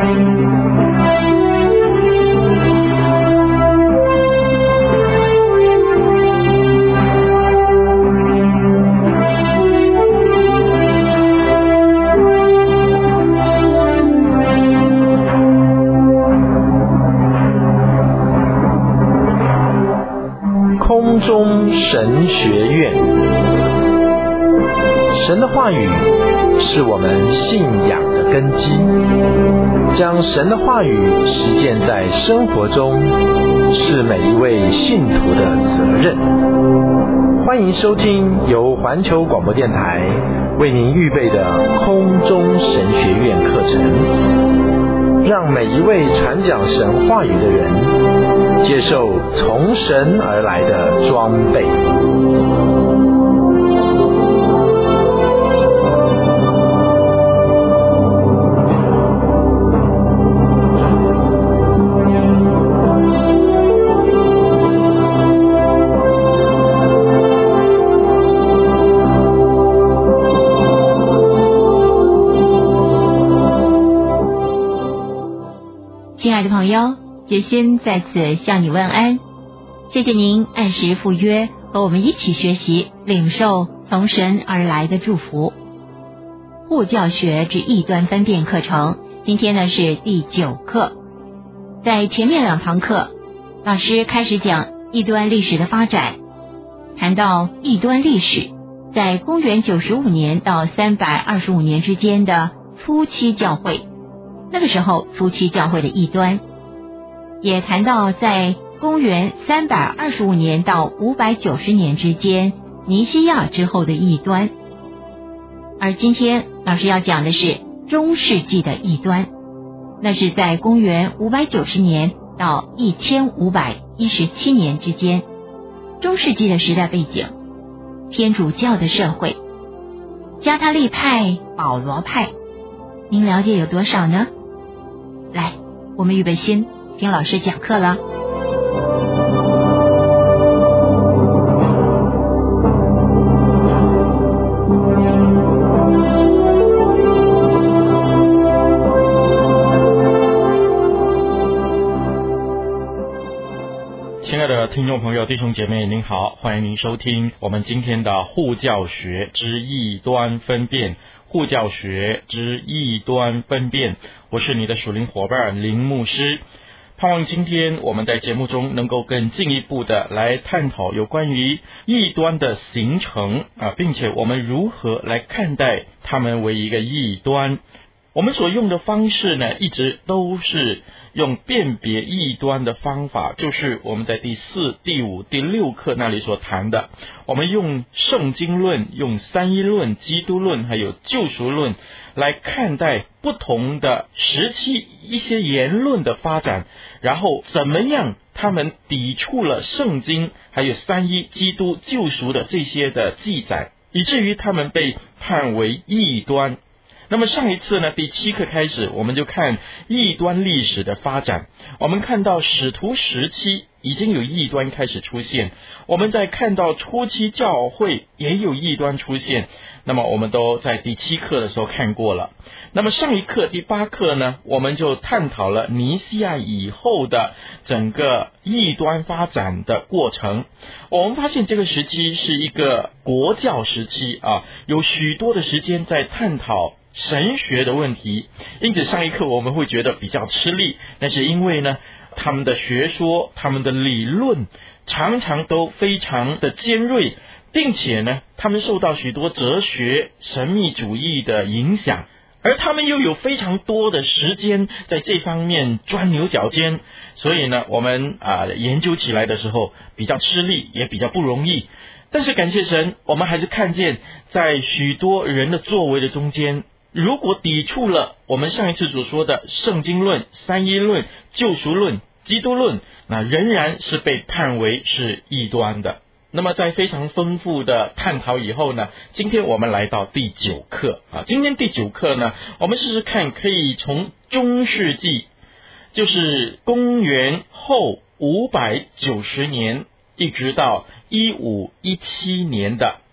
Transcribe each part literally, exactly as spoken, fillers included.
空中神学院，神的话语是我们信仰的根基，将神的话语实践在生活中，是每一位信徒的责任。欢迎收听由环球广播电台为您预备的空中神学院课程，让每一位传讲神话语的人接受从神而来的装备。 亲爱的朋友，杰心在此向你问安，谢谢您按时赴约，和我们一起学习领受从神而来的祝福。护教学之异端分辨课程，今天呢是第九课。在前面两堂课，老师开始讲异端历史的发展，谈到异端历史在公元九十五年到三百二十五年之间的初期教会，那个时候初期教会的异端，也谈到在公元三百二十五年到五百九十年之间尼西亚之后的异端。而今天老师要讲的是中世纪的异端，那是在公元五百九十年到一千五百一十七年之间。中世纪的时代背景，天主教的社会，加他利派、保罗派，您了解有多少呢？来，我们预备心听老师讲课了。 亲爱的听众朋友、弟兄姐妹，您好，欢迎您收听我们今天的护教学之异端分辨。护教学之异端分辨，我是你的属灵伙伴林牧师。盼望今天我们在节目中能够更进一步的来探讨有关于异端的形成啊，并且我们如何来看待他们为一个异端。我们所用的方式呢，一直都是用辨别异端的方法，就是我们在第四、第五、第六课那里所谈的，我们用圣经论、用三一论、基督论还有救赎论来看待不同的时期一些言论的发展，然后怎么样他们抵触了圣经还有三一基督救赎的这些的记载，以至于他们被判为异端。那么上一次呢，第七课开始，我们就看异端历史的发展。我们看到使徒时期已经有异端开始出现，我们在看到初期教会也有异端出现，那么我们都在第七课的时候看过了。那么上一课第八课呢，我们就探讨了尼西亚以后的整个异端发展的过程。我们发现这个时期是一个国教时期啊，有许多的时间在探讨神学的问题，因此上一课我们会觉得比较吃力，那是因为呢，他们的学说、他们的理论常常都非常的尖锐，并且呢，他们受到许多哲学、神秘主义的影响，而他们又有非常多的时间在这方面钻牛角尖，所以呢，我们啊、呃、研究起来的时候比较吃力，也比较不容易。但是感谢神，我们还是看见在许多人的作为的中间，如果抵触了我们上一次所说的圣经论、三一论、救赎论、基督论，那仍然是被判为是异端的。那么在非常丰富的探讨以后呢，今天我们来到第九课啊。今天第九课呢，我们试试看可以从中世纪，就是公元后五百九十年一直到一五一七年的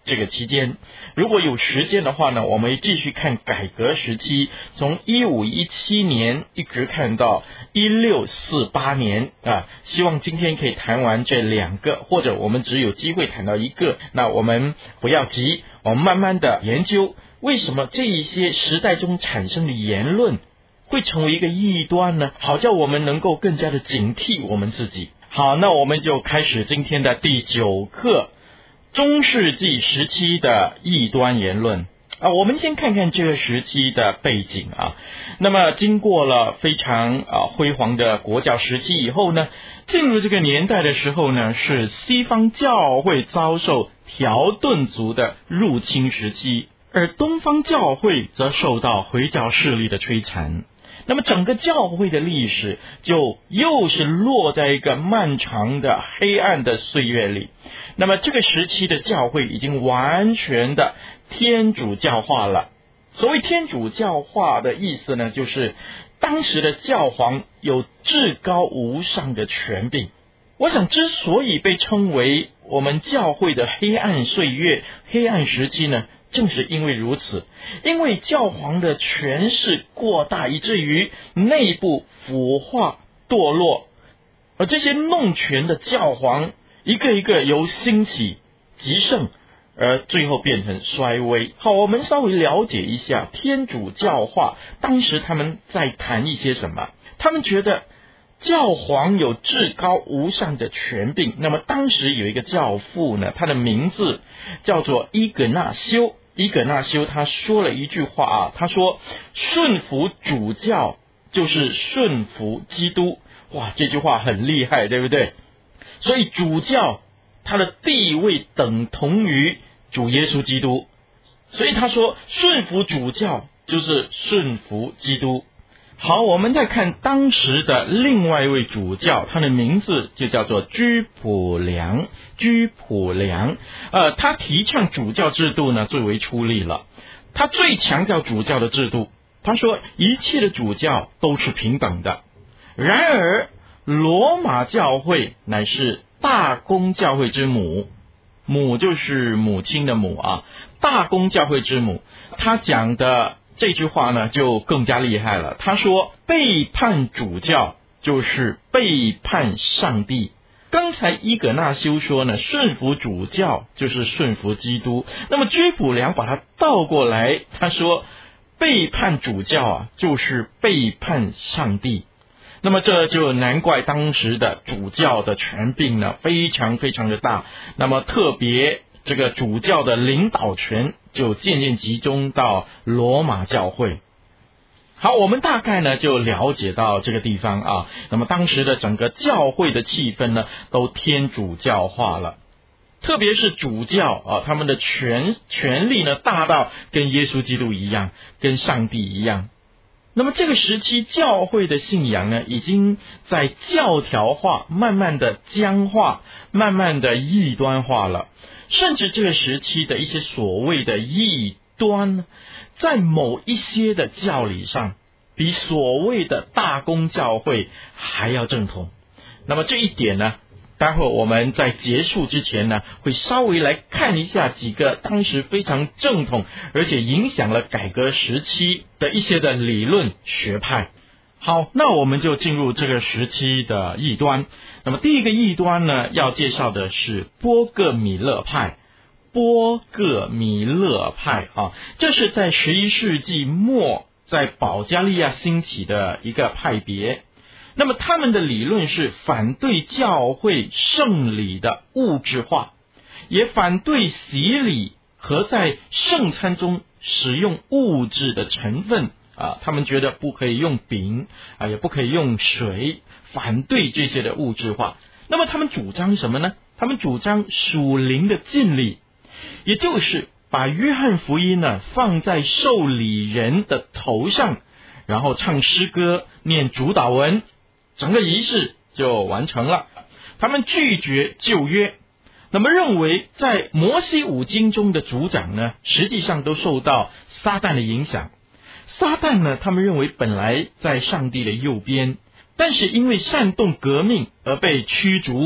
这个期间。如果有时间的话呢，我们继续看改革时期，从一五一七年一直看到一六四八年啊。希望今天可以谈完这两个，或者我们只有机会谈到一个，那我们不要急，我们慢慢的研究为什么这一些时代中产生的言论会成为一个异端呢？好叫我们能够更加的警惕我们自己。好，那我们就开始今天的第九课，中世纪时期的异端言论啊。我们先看看这个时期的背景啊。那么经过了非常啊辉煌的国教时期以后呢，进入这个年代的时候呢，是西方教会遭受条顿族的入侵时期，而东方教会则受到回教势力的摧残。那么整个教会的历史就又是落在一个漫长的黑暗的岁月里。那么这个时期的教会已经完全的天主教化了。所谓天主教化的意思呢，就是当时的教皇有至高无上的权柄。我想之所以被称为我们教会的黑暗岁月、黑暗时期呢，正是因为如此，因为教皇的权势过大，以至于内部腐化堕落，而这些弄权的教皇一个一个由兴起极盛，而最后变成衰微。好，我们稍微了解一下天主教化，当时他们在谈一些什么。他们觉得教皇有至高无上的权柄。那么当时有一个教父呢，他的名字叫做伊格纳修。伊格纳修他说了一句话啊，他说顺服主教就是顺服基督。哇，这句话很厉害，对不对？所以主教他的地位等同于主耶稣基督，所以他说顺服主教就是顺服基督。好，我们再看当时的另外一位主教，他的名字就叫做居普良。居普良，呃，他提倡主教制度呢最为出力了。他最强调主教的制度，他说一切的主教都是平等的。然而，罗马教会乃是大公教会之母，母就是母亲的母啊，大公教会之母。他讲的这句话呢就更加厉害了。他说背叛主教就是背叛上帝。刚才伊格纳修说呢，顺服主教就是顺服基督。那么居普良把它倒过来，他说背叛主教啊就是背叛上帝。那么这就难怪当时的主教的权柄呢非常非常的大。那么特别这个主教的领导权就渐渐集中到罗马教会。好，我们大概呢就了解到这个地方啊。那么当时的整个教会的气氛呢都天主教化了，特别是主教啊，他们的权权力呢大到跟耶稣基督一样，跟上帝一样。那么这个时期教会的信仰呢已经在教条化，慢慢的僵化，慢慢的异端化了。甚至这个时期的一些所谓的异端，在某一些的教理上比所谓的大公教会还要正统。那么这一点呢，待会儿我们在结束之前呢会稍微来看一下几个当时非常正统而且影响了改革时期的一些的理论学派。好，那我们就进入这个时期的异端。那么第一个异端呢，要介绍的是波各米勒派。波各米勒派啊，这是在十一世纪末在保加利亚兴起的一个派别。那么他们的理论是反对教会圣礼的物质化，也反对洗礼和在圣餐中使用物质的成分啊，他们觉得不可以用饼啊，也不可以用水，反对这些的物质化。那么他们主张什么呢？他们主张属灵的浸礼，也就是把约翰福音呢放在受礼人的头上，然后唱诗歌，念主祷文，整个仪式就完成了。他们拒绝旧约，那么认为在摩西五经中的族长呢，实际上都受到撒旦的影响。撒旦呢，他们认为本来在上帝的右边，但是因为煽动革命而被驱逐。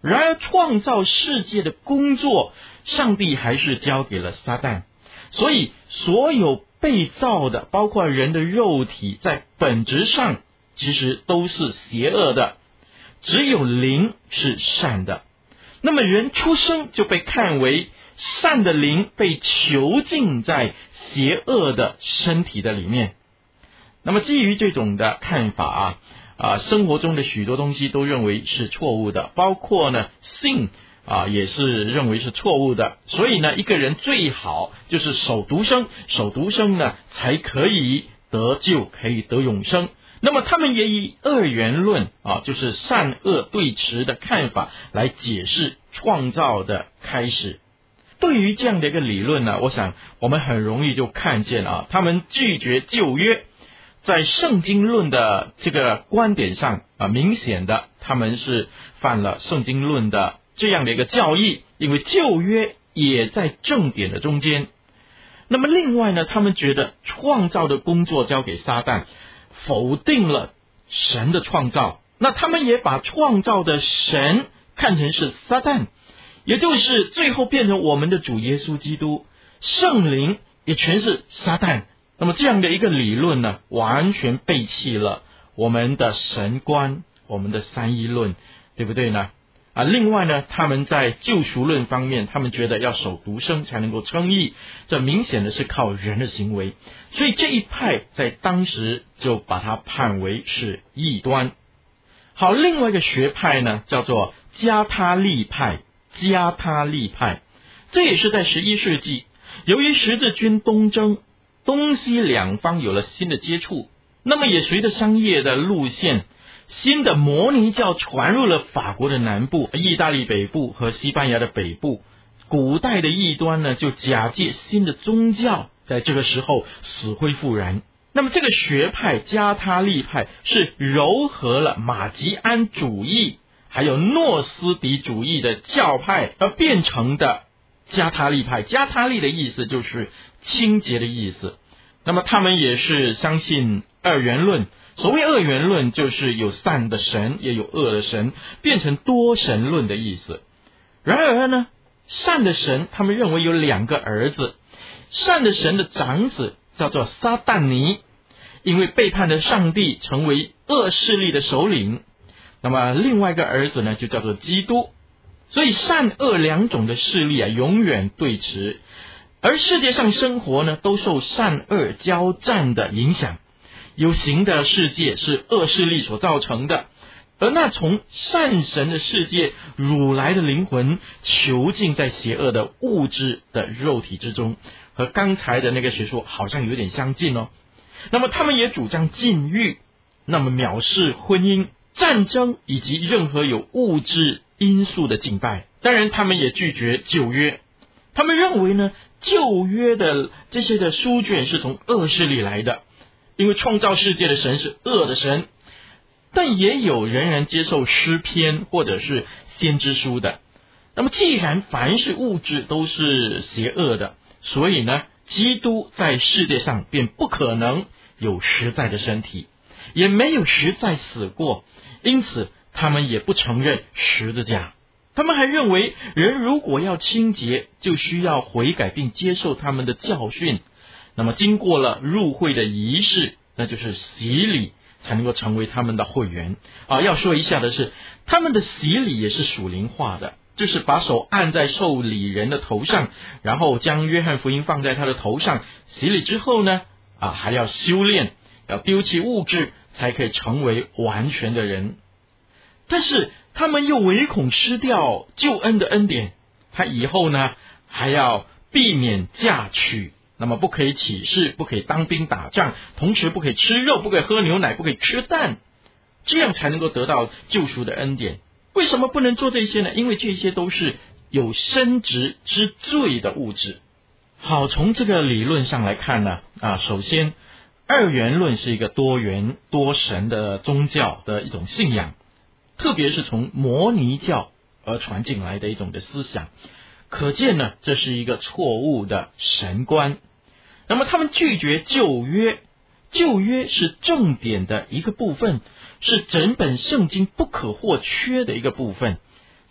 然而创造世界的工作，上帝还是交给了撒旦。所以所有被造的，包括人的肉体，在本质上其实都是邪恶的，只有灵是善的。那么人出生就被看为善的灵被囚禁在邪恶的身体的里面。那么基于这种的看法啊，啊，生活中的许多东西都认为是错误的，包括呢性啊也是认为是错误的。所以呢，一个人最好就是守独生，守独生呢才可以得救，可以得永生。那么他们也以二元论啊，就是善恶对峙的看法来解释创造的开始。对于这样的一个理论呢，我想我们很容易就看见啊，他们拒绝旧约，在圣经论的这个观点上啊，明显的他们是犯了圣经论的这样的一个教义，因为旧约也在正典的中间。那么另外呢，他们觉得创造的工作交给撒旦，否定了神的创造。那他们也把创造的神看成是撒旦，也就是最后变成我们的主耶稣基督，圣灵也全是撒旦。那么这样的一个理论呢，完全背弃了我们的神观，我们的三一论，对不对呢？啊，另外呢，他们在救赎论方面，他们觉得要守独生才能够称义，这明显的是靠人的行为，所以这一派在当时就把它判为是异端。好，另外一个学派呢，叫做加他利派，加他利派，这也是在十一世纪，由于十字军东征，东西两方有了新的接触，那么也随着商业的路线，新的摩尼教传入了法国的南部、意大利北部和西班牙的北部。古代的异端呢，就假借新的宗教，在这个时候死灰复燃。那么这个学派加他利派是糅合了马吉安主义还有诺斯底主义的教派而变成的加他利派。加他利的意思就是清洁的意思。那么他们也是相信二元论，所谓二元论就是有善的神也有恶的神，变成多神论的意思。然而呢，善的神他们认为有两个儿子，善的神的长子叫做撒旦尼，因为背叛了上帝，成为恶势力的首领。那么另外一个儿子呢，就叫做基督。所以善恶两种的势力啊，永远对峙。而世界上生活呢，都受善恶交战的影响。有形的世界是恶势力所造成的，而那从善神的世界掳来的灵魂，囚禁在邪恶的物质的肉体之中，和刚才的那个学说好像有点相近哦。那么他们也主张禁欲，那么藐视婚姻、战争以及任何有物质因素的敬拜。当然他们也拒绝旧约，他们认为呢，旧约的这些的书卷是从恶势力来的，因为创造世界的神是恶的神。但也有仍然接受诗篇或者是先知书的。那么既然凡是物质都是邪恶的，所以呢，基督在世界上便不可能有实在的身体，也没有实在死过，因此他们也不承认十字架。他们还认为人如果要清洁，就需要悔改并接受他们的教训。那么经过了入会的仪式，那就是洗礼，才能够成为他们的会员啊。要说一下的是，他们的洗礼也是属灵化的，就是把手按在受礼人的头上，然后将约翰福音放在他的头上。洗礼之后呢，啊，还要修炼，要丢弃物质，才可以成为完全的人。但是他们又唯恐失掉救恩的恩典，他以后呢还要避免嫁娶，那么不可以起誓，不可以当兵打仗，同时不可以吃肉，不可以喝牛奶，不可以吃蛋，这样才能够得到救赎的恩典。为什么不能做这些呢？因为这些都是有生殖之罪的物质。好，从这个理论上来看呢，啊，首先二元论是一个多元多神的宗教的一种信仰，特别是从摩尼教而传进来的一种的思想，可见呢，这是一个错误的神观。那么他们拒绝旧约，旧约是正典的一个部分，是整本圣经不可或缺的一个部分。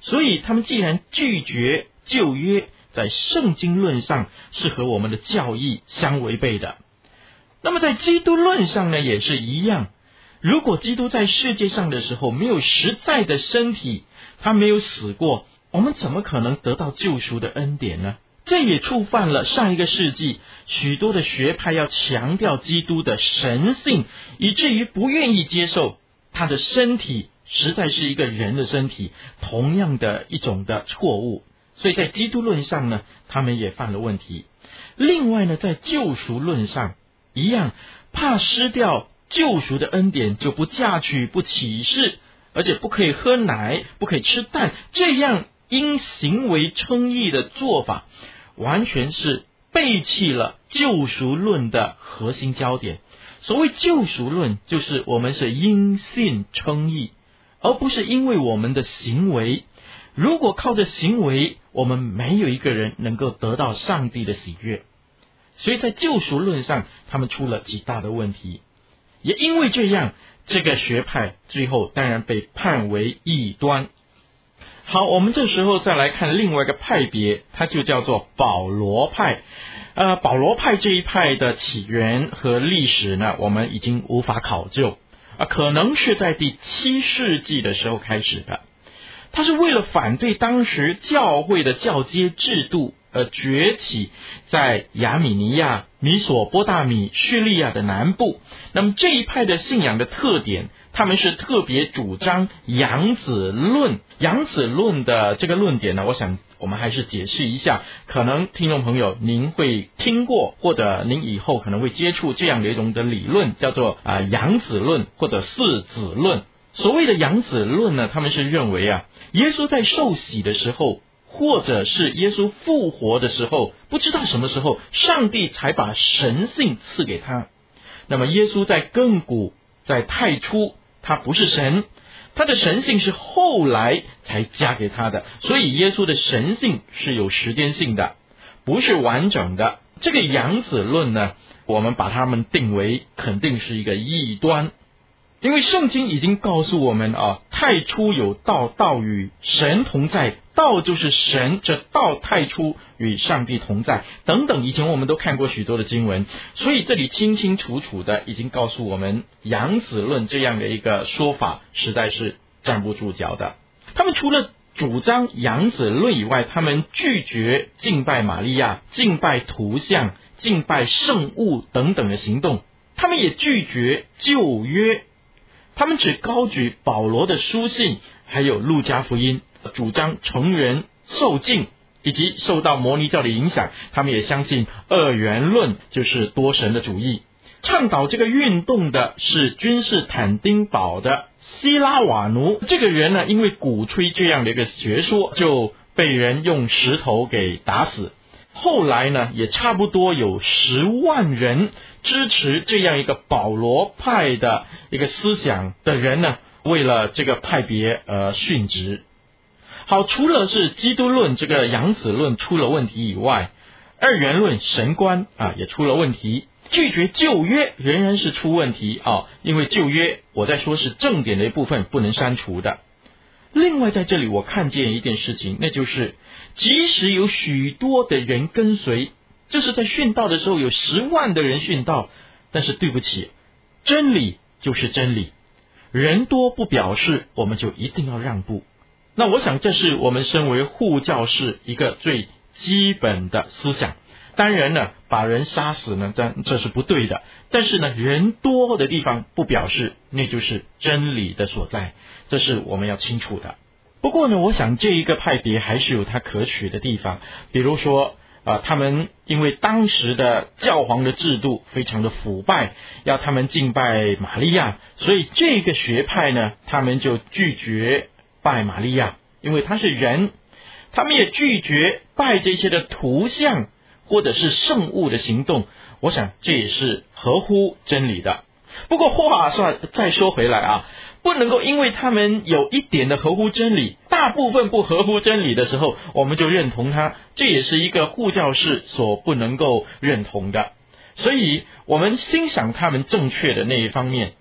所以他们既然拒绝旧约，在圣经论上是和我们的教义相违背的。那么在基督论上呢，也是一样。如果基督在世界上的时候没有实在的身体，他没有死过，我们怎么可能得到救赎的恩典呢？这也触犯了上一个世纪许多的学派要强调基督的神性，以至于不愿意接受他的身体实在是一个人的身体，同样的一种的错误。所以在基督论上呢，他们也犯了问题。另外呢，在救赎论上一样，怕失掉救赎的恩典，就不嫁娶不起誓，而且不可以喝奶，不可以吃蛋，这样因行为称义的做法，完全是背弃了救赎论的核心焦点。所谓救赎论，就是我们是因信称义，而不是因为我们的行为。如果靠着行为，我们没有一个人能够得到上帝的喜悦。所以在救赎论上，他们出了极大的问题。也因为这样，这个学派最后当然被判为异端。好，我们这时候再来看另外一个派别，它就叫做保罗派。呃，保罗派这一派的起源和历史呢，我们已经无法考究，啊，可能是在第七世纪的时候开始的。他是为了反对当时教会的教阶制度而崛起在亚美尼亚、米索波大米、叙利亚的南部。那么这一派的信仰的特点，他们是特别主张养子论。养子论的这个论点呢，我想我们还是解释一下，可能听众朋友您会听过，或者您以后可能会接触这样的一种的理论，叫做啊养子论或者四子论。所谓的养子论呢，他们是认为啊，耶稣在受洗的时候，或者是耶稣复活的时候，不知道什么时候上帝才把神性赐给他。那么耶稣在亘古在太初，他不是神，他的神性是后来才加给他的，所以耶稣的神性是有时间性的，不是完整的。这个养子论呢，我们把它们定为肯定是一个异端。因为圣经已经告诉我们啊，太初有道，道与神同在，道就是神，这道太初与上帝同在等等，以前我们都看过许多的经文，所以这里清清楚楚的已经告诉我们，养子论这样的一个说法实在是站不住脚的。他们除了主张养子论以外，他们拒绝敬拜玛利亚、敬拜图像、敬拜圣物等等的行动，他们也拒绝旧约。他们只高举保罗的书信，还有路加福音，主张成人受浸，以及受到摩尼教的影响，他们也相信二元论，就是多神的主义。倡导这个运动的是君士坦丁堡的希拉瓦奴，这个人呢，因为鼓吹这样的一个学说，就被人用石头给打死。后来呢，也差不多有十万人支持这样一个保罗派的一个思想的人呢，为了这个派别而殉职。好，除了是基督论这个养子论出了问题以外，二元论神观啊也出了问题，拒绝旧约仍然是出问题啊，因为旧约我在说是正典的一部分不能删除的。另外在这里我看见一件事情，那就是即使有许多的人跟随，就是在殉道的时候有十万的人殉道，但是对不起，真理就是真理，人多不表示我们就一定要让步。那我想这是我们身为护教士一个最基本的思想。当然呢，把人杀死呢，但这是不对的。但是呢，人多的地方不表示那就是真理的所在，这是我们要清楚的。不过呢，我想这一个派别还是有它可取的地方，比如说啊、呃，他们因为当时的教皇的制度非常的腐败，要他们敬拜玛利亚，所以这个学派呢，他们就拒绝拜玛利亚，因为他是人。他们也拒绝拜这些的图像或者是圣物的行动，我想这也是合乎真理的。不过话算再说回来啊，不能够因为他们有一点的合乎真理，大部分不合乎真理的时候，我们就认同他，这也是一个护教士所不能够认同的。所以我们欣赏他们正确的那一方面，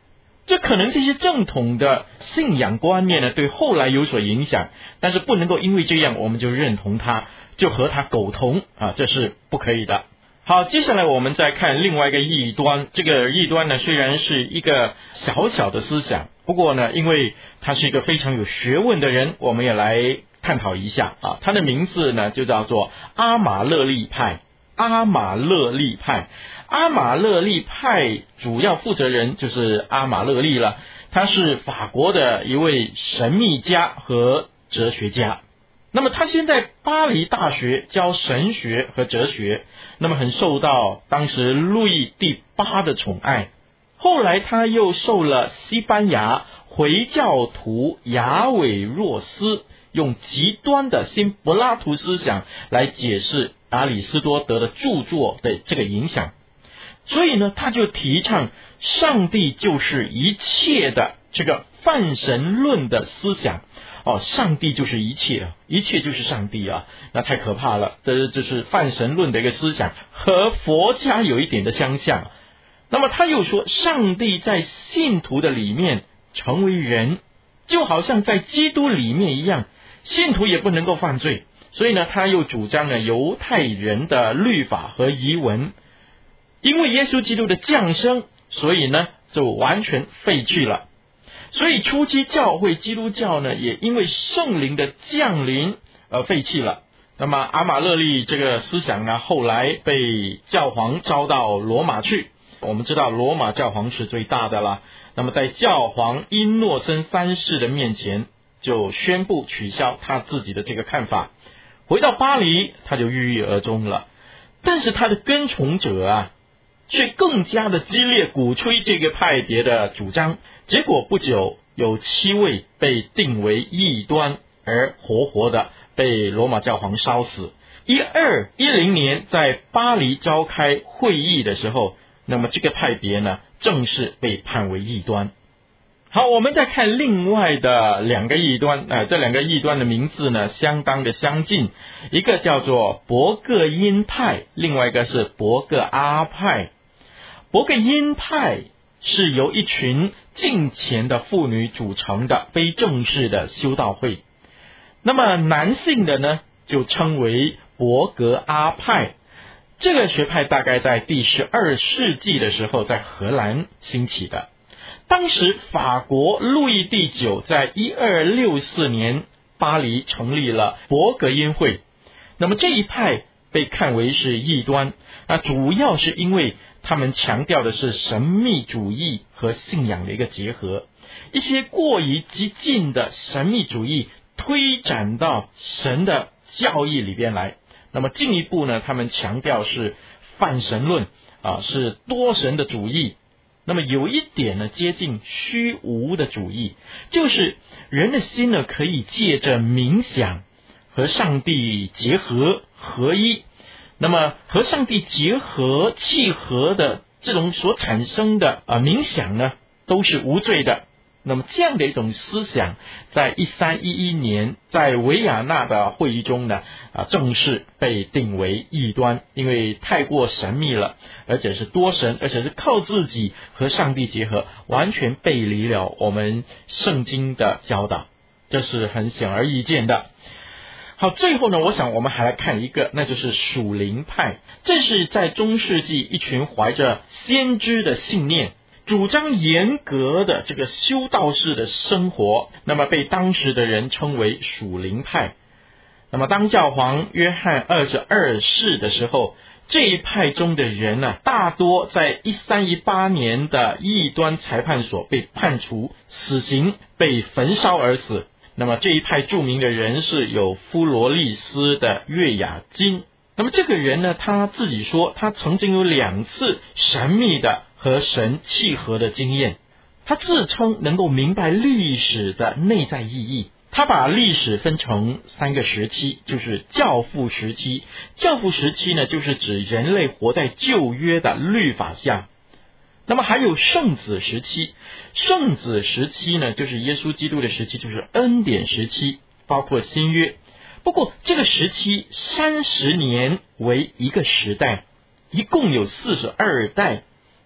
这可能这些正统的信仰观念呢，对后来有所影响，但是不能够因为这样我们就认同它，就和它苟同啊，这是不可以的。好，接下来我们再看另外一个异端。这个异端呢，虽然是一个小小的思想，不过呢，因为他是一个非常有学问的人，我们也来探讨一下啊。他的名字呢，就叫做阿马勒利派。阿马勒利派，阿马勒利派主要负责人就是阿马勒利了，他是法国的一位神秘家和哲学家。那么他先在巴黎大学教神学和哲学，那么很受到当时路易第八的宠爱。后来他又受了西班牙回教徒亚伟若斯用极端的新柏拉图思想来解释亚里士多德的著作的这个影响，所以呢，他就提倡上帝就是一切的这个泛神论的思想。哦，上帝就是一切，一切就是上帝啊，那太可怕了。这就是泛神论的一个思想，和佛家有一点的相像。那么他又说，上帝在信徒的里面成为人，就好像在基督里面一样，信徒也不能够犯罪。所以呢，他又主张了犹太人的律法和遗文，因为耶稣基督的降生，所以呢就完全废去了。所以初期教会基督教呢，也因为圣灵的降临而废弃了。那么阿马勒利这个思想呢，后来被教皇招到罗马去。我们知道罗马教皇是最大的了，那么在教皇因诺森三世的面前，就宣布取消他自己的这个看法。回到巴黎，他就郁郁而终了。但是他的跟从者啊，却更加的激烈鼓吹这个派别的主张，结果不久有七位被定为异端，而活活的被罗马教皇烧死。一二一零年在巴黎召开会议的时候，那么这个派别呢，正式被判为异端。好，我们再看另外的两个异端，呃，这两个异端的名字呢，相当的相近，一个叫做伯各因派，另外一个是伯各阿派。伯各因派是由一群敬虔的妇女组成的非正式的修道会，那么男性的呢，就称为伯各阿派。这个学派大概在第十二世纪的时候在荷兰兴起的。当时法国路易第九在一二六四年巴黎成立了伯各因会，那么这一派被看为是异端，那主要是因为他们强调的是神秘主义和信仰的一个结合，一些过于激进的神秘主义推展到神的教义里边来。那么进一步呢，他们强调是泛神论啊，是多神的主义。那么有一点呢，接近虚无的主义，就是人的心呢，可以借着冥想和上帝结合合一。那么和上帝结合契合的这种所产生的啊冥想呢，都是无罪的。那么这样的一种思想，在一三一一年在维也纳的会议中呢，啊，正式被定为异端，因为太过神秘了，而且是多神，而且是靠自己和上帝结合，完全背离了我们圣经的教导，这是很显而易见的。好，最后呢，我想我们还来看一个，那就是属灵派。这是在中世纪一群怀着先知的信念，主张严格的这个修道士的生活，那么被当时的人称为属灵派。那么当教皇约翰二十二世的时候，这一派中的人呢、啊，大多在一三一八年的异端裁判所被判处死刑，被焚烧而死。那么这一派著名的人士有弗罗利斯的月雅金。那么这个人呢，他自己说他曾经有两次神秘的和神契合的经验，他自称能够明白历史的内在意义。他把历史分成三个时期，就是教父时期。教父时期呢，就是指人类活在旧约的律法下。那么还有圣子时期，圣子时期呢，就是耶稣基督的时期，就是恩典时期，包括新约。不过这个时期三十年为一个时代，一共有四十二代。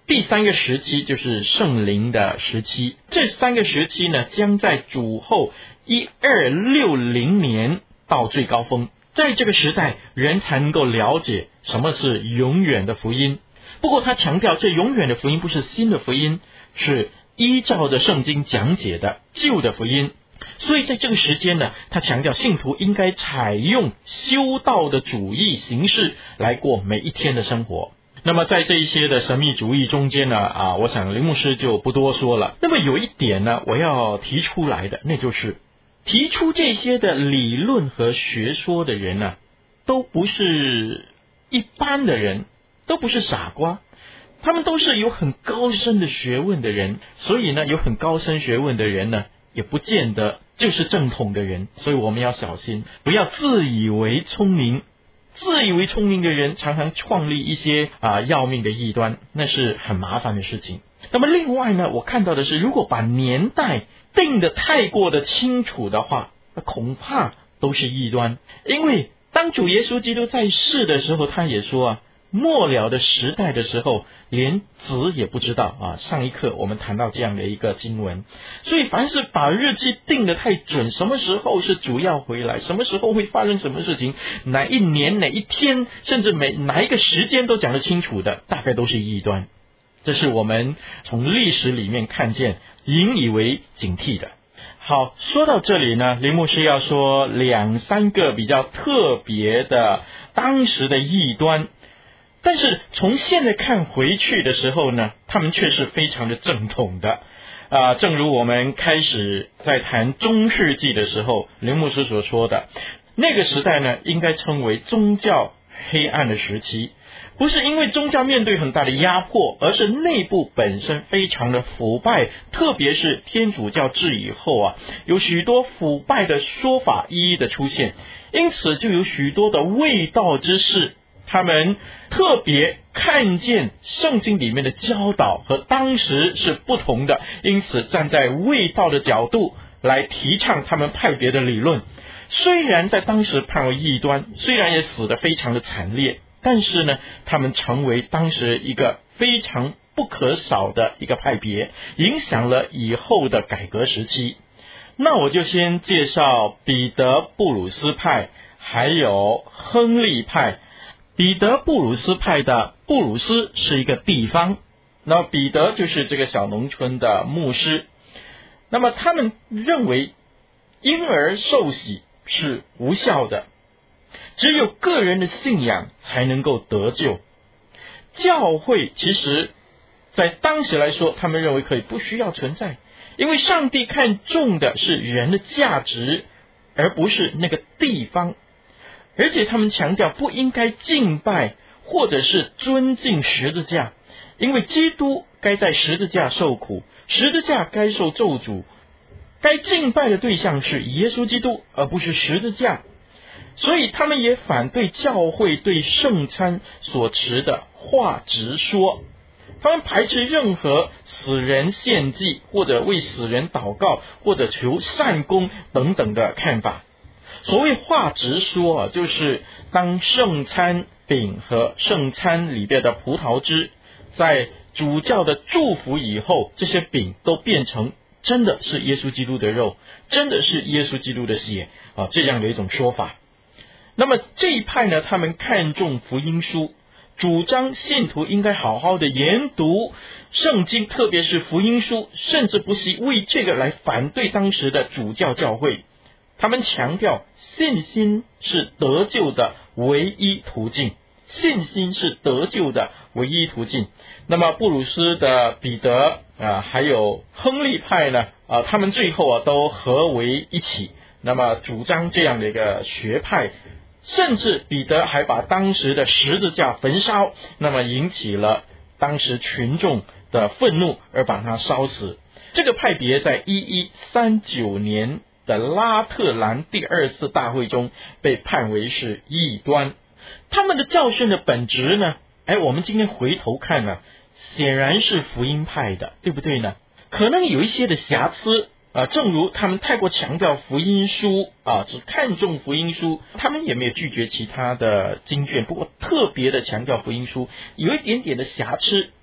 第三个时期就是圣灵的时期，这三个时期呢，将在主后一二六零年到最高峰。在这个时代，人才能够了解什么是永远的福音。不过他强调，这永远的福音不是新的福音，是依照着圣经讲解的旧的福音。所以在这个时间呢，他强调信徒应该采用修道的主义形式来过每一天的生活。那么在这一些的神秘主义中间呢，啊，我想林牧师就不多说了。那么有一点呢，我要提出来的，那就是提出这些的理论和学说的人呢，都不是一般的人，都不是傻瓜，他们都是有很高深的学问的人。所以呢，有很高深学问的人呢，也不见得就是正统的人。所以我们要小心，不要自以为聪明。自以为聪明的人常常创立一些啊要命的异端，那是很麻烦的事情。那么另外呢，我看到的是，如果把年代定得太过的清楚的话，那恐怕都是异端。因为当主耶稣基督在世的时候，他也说啊，末了的时代的时候，连子也不知道啊。上一课我们谈到这样的一个经文。所以凡是把日期定得太准，什么时候是主要回来，什么时候会发生什么事情，哪一年哪一天，甚至每哪一个时间都讲得清楚的，大概都是异端。这是我们从历史里面看见，引以为警惕的。好，说到这里呢，林牧师要说两三个比较特别的当时的异端，但是从现在看回去的时候呢，他们却是非常的正统的。啊、呃，正如我们开始在谈中世纪的时候，林牧师所说的，那个时代呢，应该称为宗教黑暗的时期。不是因为宗教面对很大的压迫，而是内部本身非常的腐败，特别是天主教制以后啊，有许多腐败的说法一一的出现，因此就有许多的卫道之士，他们特别看见圣经里面的教导和当时是不同的，因此站在卫道的角度来提倡他们派别的理论。虽然在当时判为异端，虽然也死得非常的惨烈，但是呢，他们成为当时一个非常不可少的一个派别，影响了以后的改革时期。那我就先介绍彼得布鲁斯派还有亨利派。彼得布鲁斯派的布鲁斯是一个地方，那彼得就是这个小农村的牧师。那么他们认为婴儿受洗是无效的，只有个人的信仰才能够得救。教会其实在当时来说，他们认为可以不需要存在，因为上帝看重的是人的价值，而不是那个地方。而且他们强调不应该敬拜或者是尊敬十字架，因为基督该在十字架受苦，十字架该受咒诅，该敬拜的对象是耶稣基督，而不是十字架。所以他们也反对教会对圣餐所持的话直说，他们排斥任何死人献祭或者为死人祷告或者求善功等等的看法。所谓话直说啊，就是当圣餐饼和圣餐里边的葡萄汁在主教的祝福以后，这些饼都变成真的是耶稣基督的肉，真的是耶稣基督的血啊，这样的一种说法。那么这一派呢，他们看重福音书，主张信徒应该好好的研读圣经，特别是福音书，甚至不惜为这个来反对当时的主教教会。他们强调信心是得救的唯一途径，信心是得救的唯一途径。那么布鲁斯的彼得啊，还有亨利派呢啊，他们最后啊都合为一起，那么主张这样的一个学派。甚至彼得还把当时的十字架焚烧，那么引起了当时群众的愤怒，而把它烧死。这个派别在一一三九年的拉特兰第二次大会中被判为是异端。他们的教训的本质呢，哎，我们今天回头看呢，显然是福音派的，对不对呢？可能有一些的瑕疵啊，正如他们太过强调福音书啊，只看重福音书，他们也没有拒绝其他的经卷，不过特别的强调福音书，有一点点的瑕疵。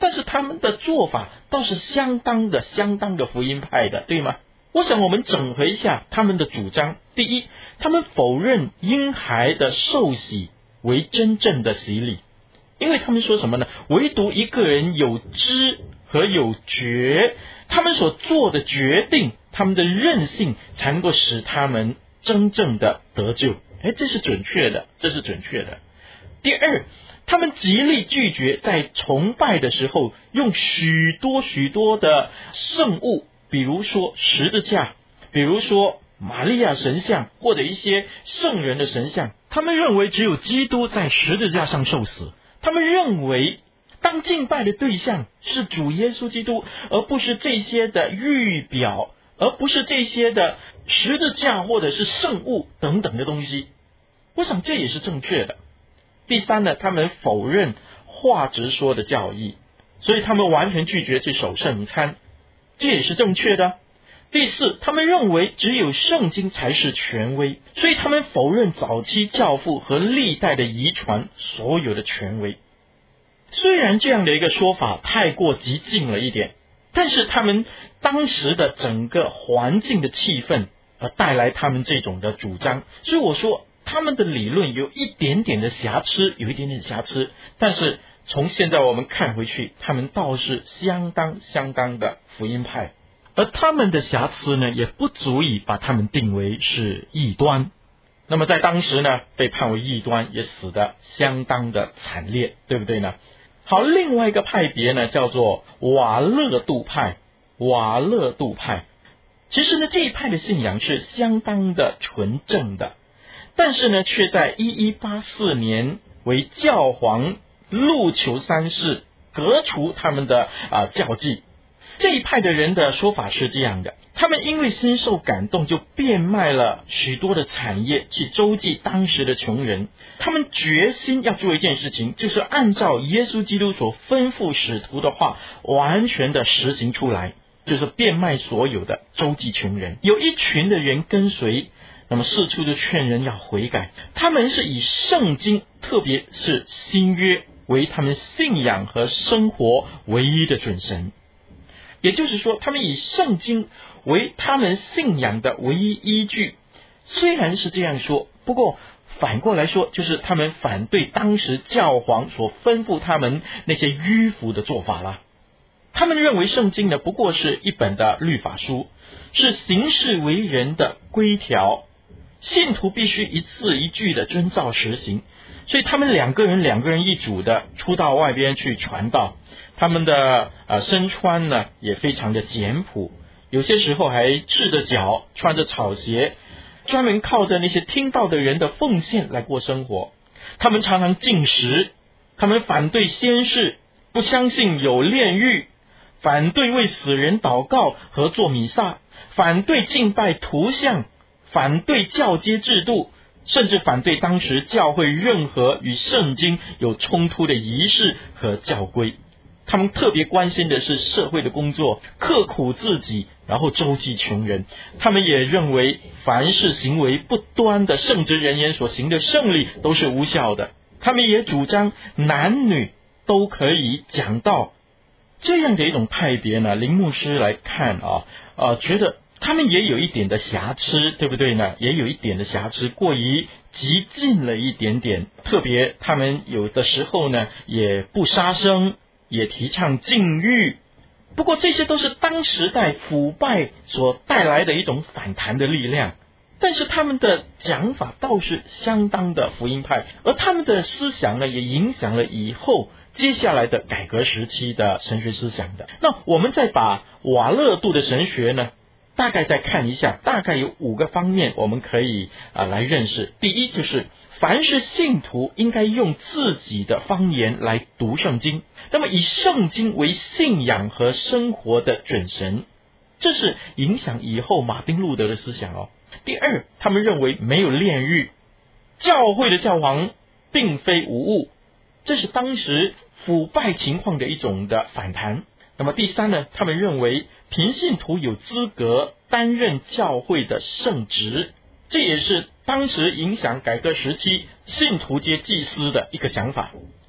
但是他们的做法倒是相当的相当的福音派的，对吗？我想我们整合一下他们的主张。第一，他们否认婴孩的受洗为真正的洗礼，因为他们说什么呢？唯独一个人有知和有觉，他们所做的决定，他们的任性才能够使他们真正的得救。哎，这是准确的，这是准确的。第二，他们极力拒绝在崇拜的时候用许多许多的圣物，比如说十字架，比如说玛利亚神像，或者一些圣人的神像。他们认为只有基督在十字架上受死，他们认为当敬拜的对象是主耶稣基督，而不是这些的预表，而不是这些的十字架或者是圣物等等的东西。我想这也是正确的。第三呢，他们否认话直说的教义，所以他们完全拒绝去守圣餐，这也是正确的。第四，他们认为只有圣经才是权威，所以他们否认早期教父和历代的遗传所有的权威。虽然这样的一个说法太过激进了一点，但是他们当时的整个环境的气氛而带来他们这种的主张，所以我说他们的理论有一点点的瑕疵，有一点点瑕疵，但是从现在我们看回去，他们倒是相当相当的福音派，而他们的瑕疵呢，也不足以把他们定为是异端。那么在当时呢，被判为异端，也死得相当的惨烈，对不对呢？好，另外一个派别呢，叫做瓦勒度派。瓦勒度派，其实呢，这一派的信仰是相当的纯正的，但是呢，却在一一八四年为教皇路求三世革除他们的啊教纪。这一派的人的说法是这样的，他们因为深受感动，就变卖了许多的产业去周济当时的穷人。他们决心要做一件事情，就是按照耶稣基督所吩咐使徒的话，完全的实行出来，就是变卖所有的，周济穷人。有一群的人跟随，那么四处就劝人要悔改。他们是以圣经，特别是新约，为他们信仰和生活唯一的准绳。也就是说，他们以圣经为他们信仰的唯一依据。虽然是这样说，不过反过来说，就是他们反对当时教皇所吩咐他们那些迂腐的做法了。他们认为圣经呢，不过是一本的律法书，是行事为人的规条，信徒必须一字一句的遵照实行。所以他们两个人两个人一组的出到外边去传道，他们的呃身穿呢也非常的简朴，有些时候还赤着脚，穿着草鞋，专门靠着那些听到的人的奉献来过生活。他们常常禁食，他们反对先知，不相信有炼狱，反对为死人祷告和做弥撒，反对敬拜图像，反对教阶制度，甚至反对当时教会任何与圣经有冲突的仪式和教规。他们特别关心的是社会的工作，刻苦自己，然后周济穷人。他们也认为凡是行为不端的圣职人员所行的圣礼都是无效的。他们也主张男女都可以讲道。这样的一种派别呢，林牧师来看啊，呃，觉得他们也有一点的瑕疵，对不对呢？也有一点的瑕疵，过于激进了一点点。特别他们有的时候呢，也不杀生，也提倡禁欲。不过这些都是当时代腐败所带来的一种反弹的力量。但是他们的讲法倒是相当的福音派，而他们的思想呢，也影响了以后接下来的改革时期的神学思想的。那我们再把瓦勒度的神学呢，大概再看一下，大概有五个方面我们可以啊、呃、来认识。第一，就是凡是信徒应该用自己的方言来读圣经，那么以圣经为信仰和生活的准绳，这是影响以后马丁路德的思想哦。第二，他们认为没有炼狱，教会的教皇并非无误，这是当时腐败情况的一种的反弹。那么第三呢，他们认为平信徒有资格担任教会的圣职，这也是当时影响改革时期信徒皆祭司的一个想法。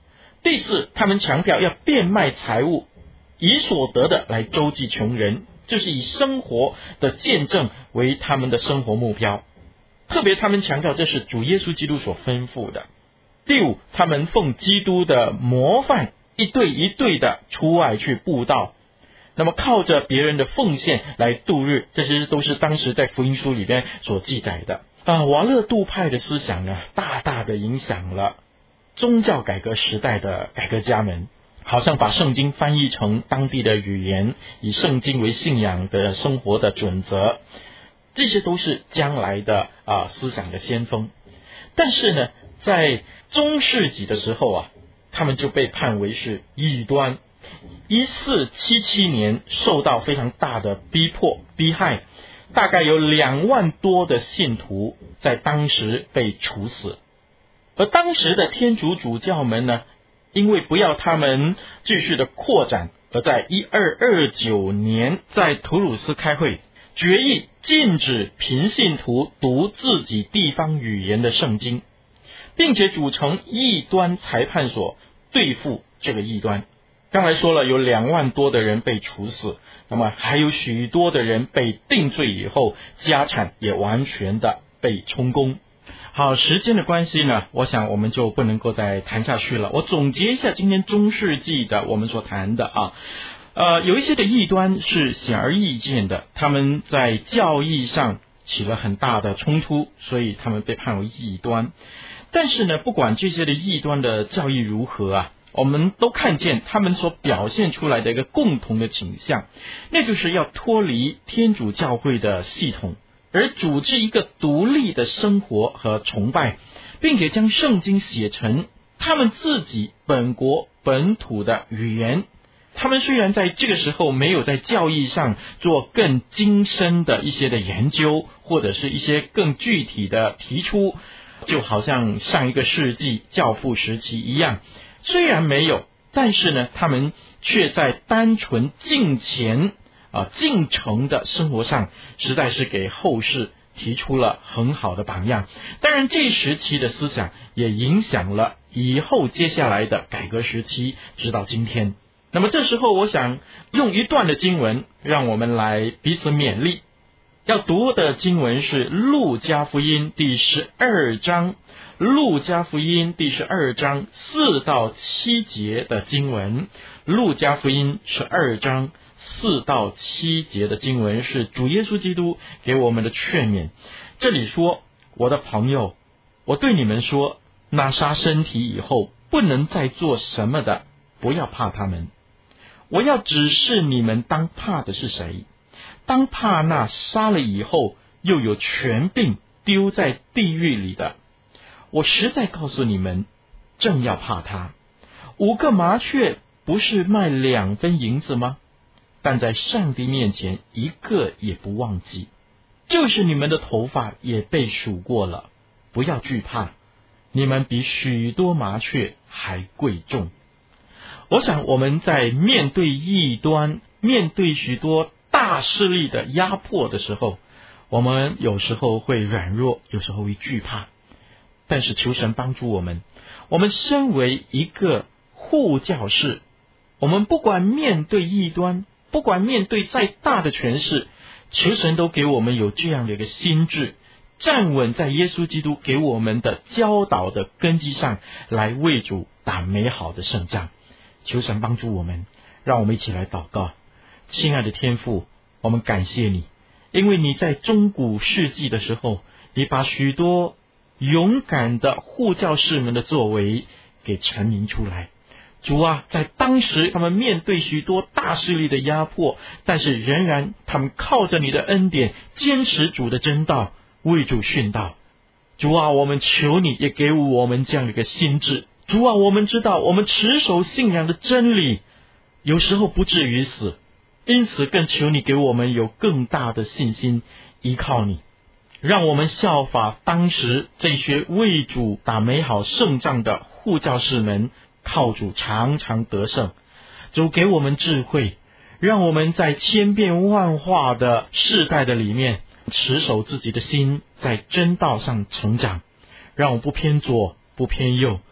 第四，他们强调要变卖财物，以所得的来周济穷人，就是以生活的见证为他们的生活目标。特别他们强调这是主耶稣基督所吩咐的。第五，他们奉基督的模范，一对一对的出外去布道，那么靠着别人的奉献来度日，这些都是当时在福音书里边所记载的。啊，瓦勒杜派的思想呢，大大的影响了宗教改革时代的改革家们，好像把圣经翻译成当地的语言，以圣经为信仰的生活的准则，这些都是将来的啊思想的先锋。但是呢，在中世纪的时候啊，他们就被判为是异端。一四七七年受到非常大的逼迫逼害，大概有两万多的信徒在当时被处死。而当时的天主主教们呢，因为不要他们继续的扩展，而在一二二九年在图鲁斯开会，决议禁止平信徒读自己地方语言的圣经，并且组成异端裁判所对付这个异端。刚才说了，有两万多的人被处死，那么还有许多的人被定罪以后，家产也完全的被充公。好，时间的关系呢，我想我们就不能够再谈下去了。我总结一下今天中世纪的我们所谈的啊，呃，有一些的异端是显而易见的，他们在教义上起了很大的冲突，所以他们被判为异端。但是呢，不管这些的异端的教义如何啊，我们都看见他们所表现出来的一个共同的倾向，那就是要脱离天主教会的系统，而组织一个独立的生活和崇拜，并且将圣经写成他们自己本国本土的语言。他们虽然在这个时候没有在教义上做更精深的一些的研究，或者是一些更具体的提出，就好像上一个世纪教父时期一样，虽然没有，但是呢，他们却在单纯敬虔啊敬诚的生活上，实在是给后世提出了很好的榜样。当然，这时期的思想也影响了以后接下来的改革时期，直到今天。那么这时候，我想用一段的经文，让我们来彼此勉励。要读的经文是路加福音第十二章，路加福音第十二章四到七节的经文。路加福音十二章四到七节的经文是主耶稣基督给我们的劝勉。这里说，我的朋友，我对你们说，那杀身体以后不能再做什么的，不要怕他们。我要指示你们当怕的是谁，当怕那杀了以后又有权柄丢在地狱里的。我实在告诉你们，正要怕他。五个麻雀不是卖两分银子吗？但在上帝面前一个也不忘记。就是你们的头发也被数过了，不要惧怕，你们比许多麻雀还贵重。我想我们在面对异端，面对许多大势力的压迫的时候，我们有时候会软弱，有时候会惧怕。但是求神帮助我们，我们身为一个护教士，我们不管面对异端，不管面对再大的权势，求神都给我们有这样的一个心智，站稳在耶稣基督给我们的教导的根基上，来为主打美好的胜仗。求神帮助我们，让我们一起来祷告。亲爱的天父，我们感谢你，因为你在中古世纪的时候，你把许多勇敢的护教士们的作为给陈明出来。主啊，在当时他们面对许多大势力的压迫，但是仍然他们靠着你的恩典，坚持主的真道，为主殉道。主啊，我们求你也给我们这样的一个心智。主啊，我们知道我们持守信仰的真理有时候不至于死，因此更求你给我们有更大的信心，依靠你，让我们效法当时这些为主打美好胜仗的护教士们，靠主常常得胜。主给我们智慧，让我们在千变万化的世代的里面，持守自己的心，在真道上成长，让我们不偏左不偏右，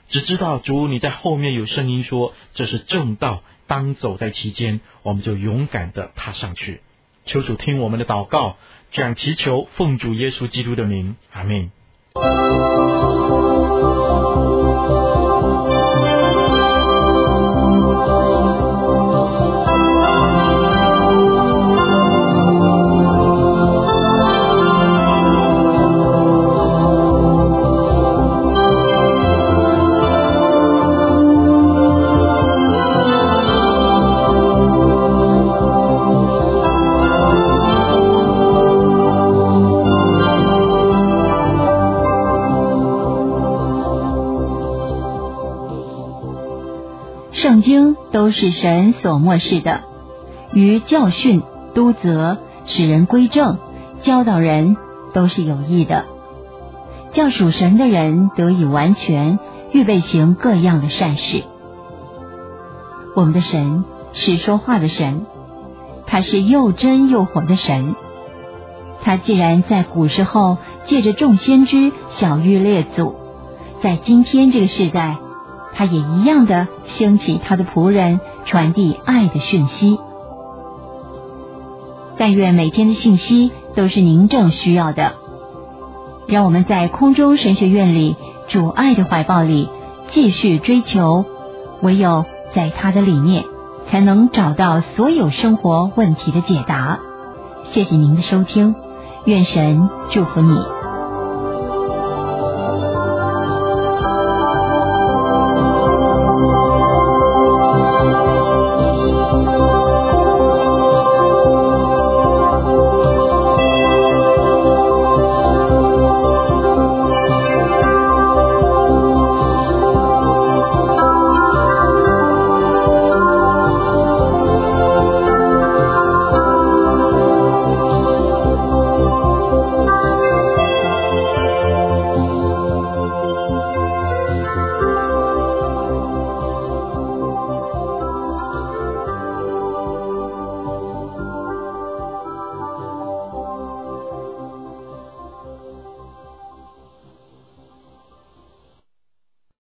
只知道主你在后面有声音说这是正道，当走在其间，我们就勇敢地踏上去。求主听我们的祷告，这样祈求奉主耶稣基督的名，阿们。 圣经都是神所默示的，于教训、督责、使人归正、教导人都是有益的，叫属神的人得以完全，预备行各样的善事。我们的神是说话的神，他是又真又活的神。他既然在古时候借着众先知晓谕列祖，在今天这个世代他也一样的兴起他的仆人，传递爱的讯息。但愿每天的信息都是您正需要的，让我们在空中神学院里主爱的怀抱里继续追求，唯有在他的里面才能找到所有生活问题的解答。谢谢您的收听，愿神祝福你。